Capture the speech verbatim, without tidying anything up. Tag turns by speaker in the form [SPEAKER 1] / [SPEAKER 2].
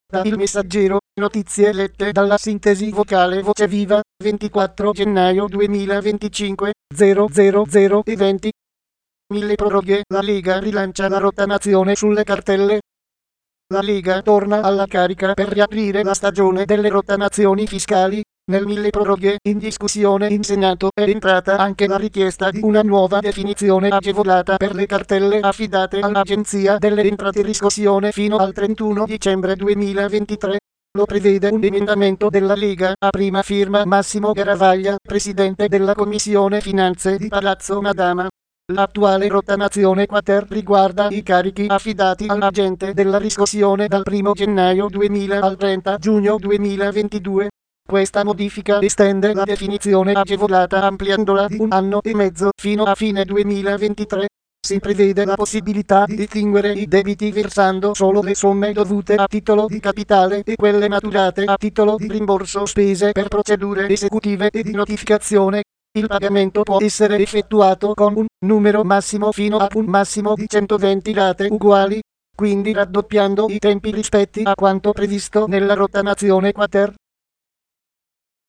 [SPEAKER 1] Da Il Messaggero, notizie lette dalla sintesi vocale Voce Viva, ventiquattro gennaio duemilaventicinque, zero zero zero e venti. Mille proroghe, la Lega rilancia la rottamazione sulle cartelle. La Lega torna alla carica per riaprire la stagione delle rottamazioni fiscali. Nel milleproroghe in discussione in Senato è entrata anche la richiesta di una nuova definizione agevolata per le cartelle affidate all'Agenzia delle Entrate riscossione fino al trentuno dicembre duemilaventitré. Lo prevede un emendamento della Lega, a prima firma Massimo Garavaglia, presidente della Commissione Finanze di Palazzo Madama. L'attuale rottamazione quater riguarda i carichi affidati all'agente della riscossione dal primo gennaio duemila al trenta giugno duemilaventidue. Questa modifica estende la definizione agevolata ampliandola di un anno e mezzo fino a fine duemilaventitré. Si prevede la possibilità di distinguere i debiti versando solo le somme dovute a titolo di capitale e quelle maturate a titolo di rimborso spese per procedure esecutive e di notificazione. Il pagamento può essere effettuato con un numero massimo fino a un massimo di centoventi rate uguali, quindi raddoppiando i tempi rispetto a quanto previsto nella rottamazione quater.